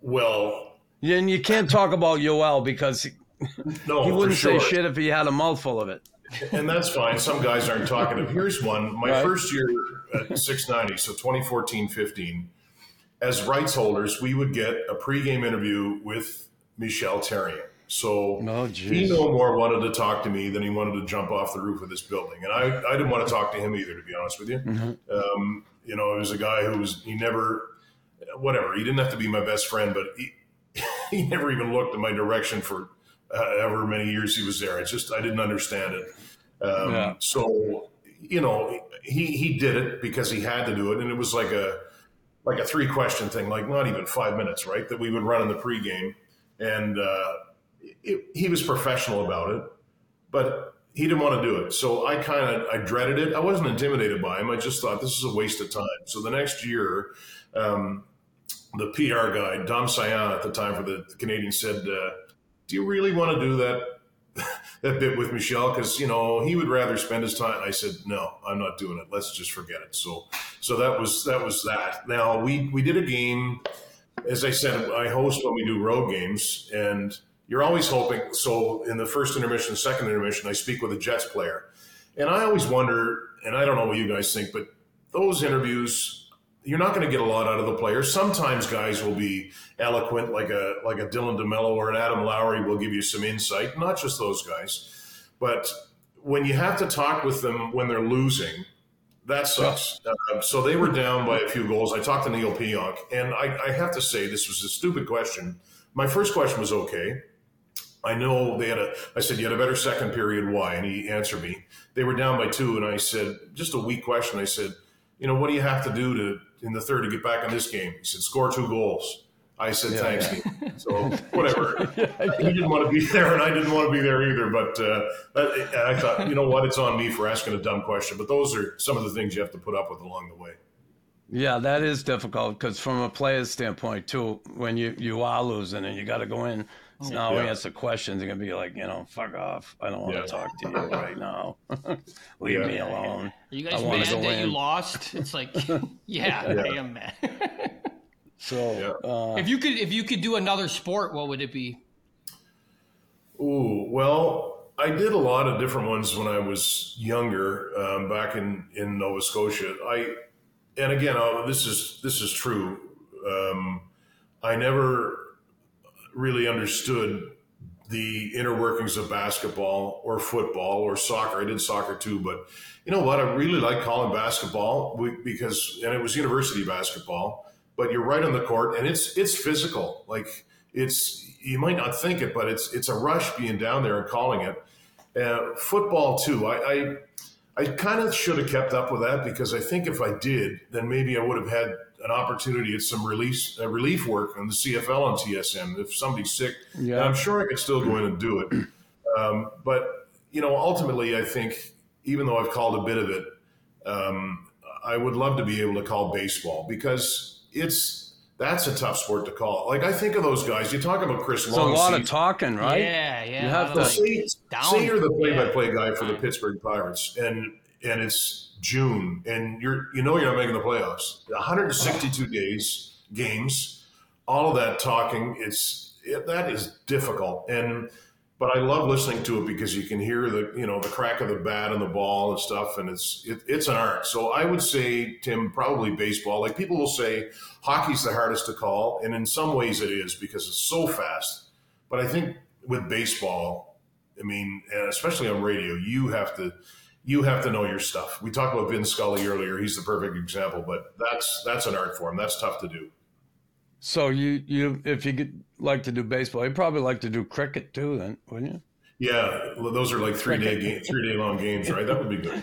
Well, and you can't talk about Yoel because he, no, he wouldn't sure. say shit if he had a mouthful of it. And that's fine. Some guys aren't talkative. Here's one. My right. first year at six ninety, so twenty fourteen fifteen, as rights holders, we would get a pregame interview with Michel Therrien. So oh, he no more wanted to talk to me than he wanted to jump off the roof of this building. And I, I didn't want to talk to him either, to be honest with you. Mm-hmm. Um, you know, it was a guy who was, he never, whatever, he didn't have to be my best friend, but he, he never even looked in my direction for uh, however many years he was there. I just, I didn't understand it. Um, yeah. So, you know, he, he did it because he had to do it. And it was like a, like a three question thing, like not even five minutes, right? That we would run in the pregame. And, uh, It, he was professional about it, but he didn't want to do it. So I kind of, I dreaded it. I wasn't intimidated by him. I just thought this is a waste of time. So the next year, um, the P R guy, Dom Sayan at the time for the Canadiens said, uh, do you really want to do that, that bit with Michel? Because, you know, he would rather spend his time. I said, no, I'm not doing it. Let's just forget it. So, so that was, that was that. Now we, we did a game, as I said, I host when we do road games, and you're always hoping. So in the first intermission, second intermission, I speak with a Jets player. And I always wonder, and I don't know what you guys think, but those interviews, you're not going to get a lot out of the players. Sometimes guys will be eloquent, like a like a Dylan DeMello or an Adam Lowry will give you some insight, not just those guys. But when you have to talk with them when they're losing, that sucks. Uh, so they were down by a few goals. I talked to Neil Pionk, and I, I have to say this was a stupid question. My first question was okay. I know they had a, I said, you had a better second period. Why? And he answered me. They were down by two. And I said, just a weak question. I said, you know, what do you have to do to, in the third to get back in this game? He said, score two goals. I said, Yeah, thanks, yeah. Dean. So whatever. He didn't want to be there, and I didn't want to be there either. But uh, that, and I thought, you know what? It's on me for asking a dumb question. But those are some of the things you have to put up with along the way. Yeah, that is difficult because from a player's standpoint too, when you, you are losing and you got to go in now Yeah. answer questions, you're gonna be like, you know, fuck off. I don't want to Yeah. talk to you right now. Leave Yeah. me alone. Are you guys I wanna mad go that you in. lost? It's like, yeah, Yeah. I am mad. So, uh, if you could, if you could do another sport, what would it be? Ooh, well, I did a lot of different ones when I was younger, um, back in, in Nova Scotia. I, and again, uh, this is this is true. Um, I never really understood the inner workings of basketball or football or soccer. I did soccer too, but you know what? I really like calling basketball because, and it was university basketball. But you're right on the court, and it's it's physical. Like it's you might not think it, but it's it's a rush being down there and calling it. Uh, football too. I I, I kind of should have kept up with that because I think if I did, then maybe I would have had an opportunity at some release uh, relief work on the C F L and T S M if somebody's sick. Yeah. And I'm sure I could still go in and do it. Um, but you know, ultimately, I think even though I've called a bit of it, um, I would love to be able to call baseball because it's that's a tough sport to call. Like I think of those guys. You talk about Chris it's a Long. lot of talking, right? Yeah, yeah. You have a lot to- of, like, Say, down- say you're the play-by-play yeah. guy for the Pittsburgh Pirates, and and it's June, and you're you know you're not making the playoffs. one hundred sixty-two days, games, all of that talking. It's it, that is difficult, and but I love listening to it because you can hear the you know the crack of the bat and the ball and stuff, and it's it, it's an art. So I would say, Tim, probably baseball. Like people will say, hockey's the hardest to call, and in some ways it is because it's so fast. But I think with baseball, I mean, and especially on radio, you have to you have to know your stuff. We talked about Vin Scully earlier; he's the perfect example. But that's that's an art form. That's tough to do. So you, you if you could like to do baseball, you'd probably like to do cricket too, then, wouldn't you? Yeah, well, those are like three day game, three day long games, right? That would be good.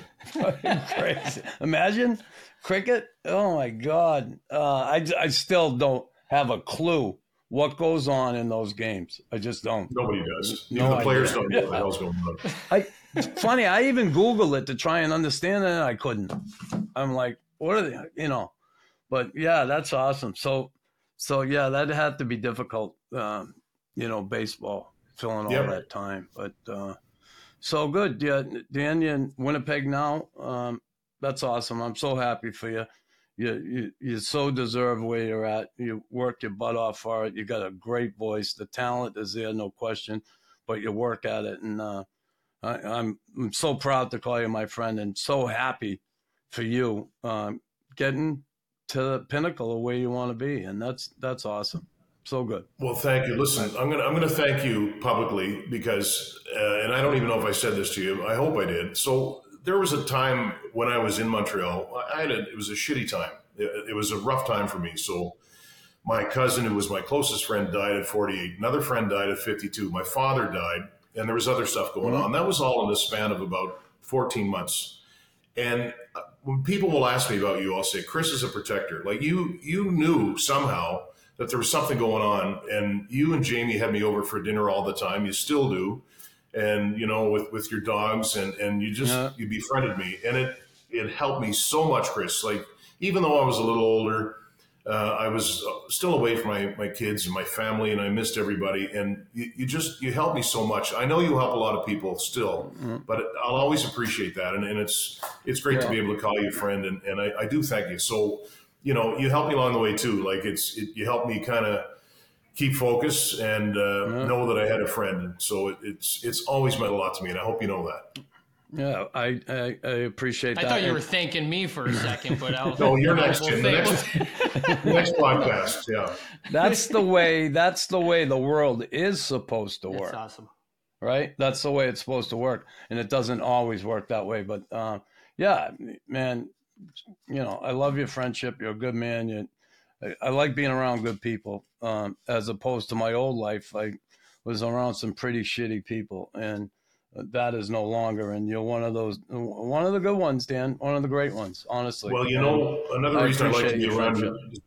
Crazy. Imagine cricket. Oh my God. Uh, I, I still don't have a clue what goes on in those games. I just don't. Nobody does. No Even the players idea. don't know what the hell's going on. I, it's funny. I even Googled it to try and understand it, and I couldn't. I'm like, what are they? You know. But yeah, that's awesome. So, so yeah, that had to be difficult. Um, you know, baseball, filling all Yep. that time. But uh, so good. Yeah, Dan, you're in Winnipeg now. Um, that's awesome. I'm so happy for you. You, you you so deserve where you're at. You work your butt off for it. You got a great voice. The talent is there, no question. But you work at it, and uh, I, I'm I'm so proud to call you my friend, and so happy for you um, getting to the pinnacle of where you want to be, and that's that's awesome. So good. Well, thank you. Listen, I'm gonna I'm gonna thank you publicly because, uh, and I don't even know if I said this to you. I hope I did. So there was a time when I was in Montreal. I had a, it was a shitty time. It, it was a rough time for me. So my cousin, who was my closest friend, died at forty-eight. Another friend died at fifty-two. My father died, and there was other stuff going on. That was all in the span of about fourteen months. And when people will ask me about you, I'll say, Chris is a protector. Like you, you knew somehow that there was something going on, and you and Jamie had me over for dinner all the time. You still do. And, you know, with, with your dogs, and, and you just, Yeah. you befriended me, and it, it helped me so much, Chris. Like, even though I was a little older, uh, I was still away from my, my kids and my family, and I missed everybody. And you, you just, you helped me so much. I know you help a lot of people still, Mm-hmm. but I'll always appreciate that. And, and it's, it's great to Yeah. be able to call you a friend. And, and I, I do thank you. So, you know, you helped me along the way too. Like it's, it, you helped me kind of keep focus and uh, Yeah. know that I had a friend. And so it, it's, it's always meant a lot to me. And I hope you know that. Yeah, I I, I appreciate I that. thought you And- were thanking me for a second, but I was No, you're well, next, well, Jim. The thank- next, next podcast. Yeah. That's the way. That's the way the world is supposed to That's work, awesome. right? That's the way it's supposed to work, and it doesn't always work that way. But uh, yeah, man, you know, I love your friendship. You're a good man. You, I, I like being around good people, um, as opposed to my old life. I was around some pretty shitty people, and that is no longer. And you're one of those, one of the good ones, Dan. One of the great ones, honestly. Well, you And know, another I reason I like to appreciate be your around friendship. you,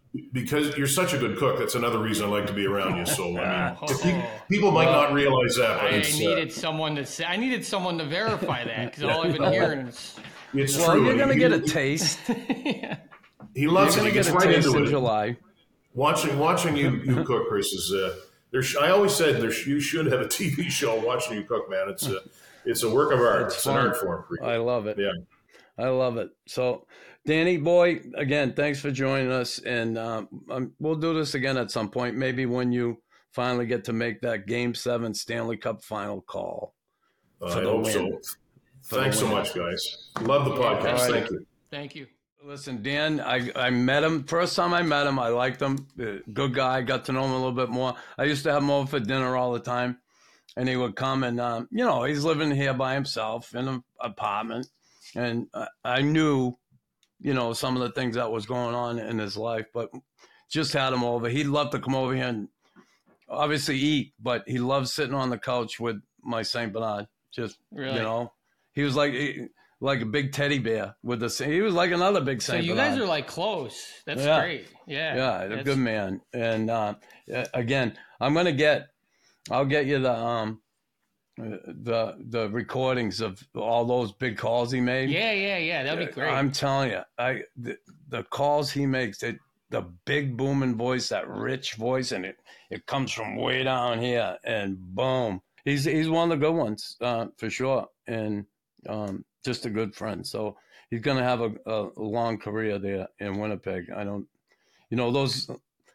Because you're such a good cook, that's another reason I like to be around you. So I mean, Oh. if you, people might not realize that, but I it's, needed uh, someone to say. I needed someone to verify that because all I've been hearing is. it's Well, true. you're gonna He- get a taste. yeah. He loves You're it. gonna He get gets a right taste into in it. July. Watching watching you you cook, Chris, is uh, there's. I always said there's you should have a T V show watching you cook, man. It's a it's a work of art. It's, It's an fun. art form for you. I love it. Yeah. I love it. So, Danny boy, again, thanks for joining us, and um, um, we'll do this again at some point. Maybe when you finally get to make that Game Seven Stanley Cup final call. Uh, For I the hope win. so. For the Thanks so win. much, guys. Love the podcast. All right. Thank you. Thank you. Listen, Dan, I, I met him. First time I met him, I liked him. Uh, Good guy. Got to know him a little bit more. I used to have him over for dinner all the time. And he would come and, um, you know, he's living here by himself in an apartment. And I, I knew, you know, some of the things that was going on in his life, but just had him over. He'd love to come over here and obviously eat, but he loves sitting on the couch with my Saint Bernard. Just, Really? you know, he was like... He, like a big teddy bear with the he was like another big So Saint you Bernard. guys are like close. That's Yeah. great. Yeah. Yeah, a That's- good man. And uh, again, I'm gonna get, I'll get you the um, the the recordings of all those big calls he made. Yeah, yeah, yeah. That'd be great. I'm telling you, I the, the calls he makes, it, the big booming voice, that rich voice, and it it comes from way down here, and boom, he's he's one of the good ones uh, for sure, and um, just a good friend. So he's gonna have a, a long career there in Winnipeg. I don't, you know, those.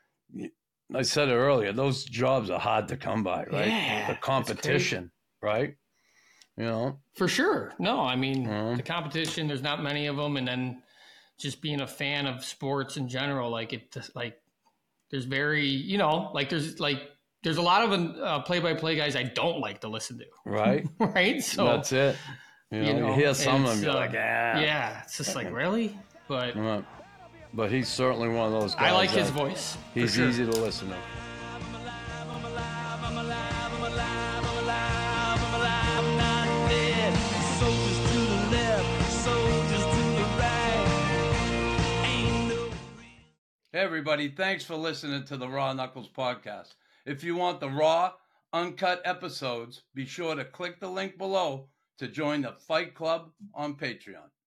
I said it earlier; those jobs are hard to come by, right? Yeah, the it's competition, right? You know, For sure. No, I mean, Mhm. the competition, there's not many of them. And then just being a fan of sports in general, like it, like there's very, you know, like there's like, there's a lot of uh, play-by-play guys I don't like to listen to. right? Right. So, That's it. You know, you, know, hear some of it's, them, you're uh, like, ah. yeah, it's just like, really? But Right. But he's certainly one of those guys. I like his that- voice. for He's sure. easy to listen to. Hey, everybody. Thanks for listening to the Raw Knuckles podcast. If you want the raw, uncut episodes, be sure to click the link below to join the Fight Club on Patreon.